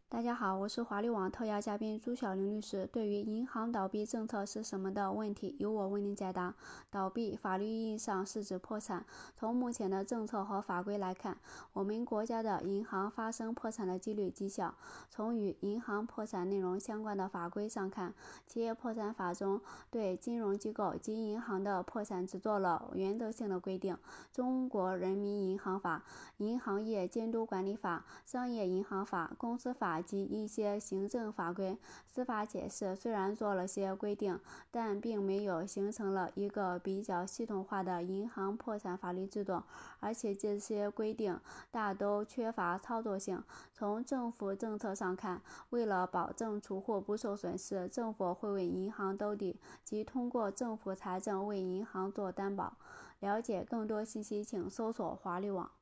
大家好，我是华律网特邀嘉宾朱晓玲律师。对于银行倒闭政策是什么的问题，由我为您解答。倒闭法律意义上是指破产。从目前的政策和法规来看，我们国家的银行发生破产的几率极小。从与银行破产内容相关的法规上看，企业破产法中对金融机构及银行的破产只做了原则性的规定。中国人民银行法、银行业监督管理法、商业银行法、公司法及一些行政法规、司法解释虽然做了些规定，但并没有形成了一个比较系统化的银行破产法律制度，而且这些规定大都缺乏操作性。从政府政策上看，为了保证储户不受损失，政府会为银行兜底，即通过政府财政为银行做担保。了解更多信息，请搜索华律网。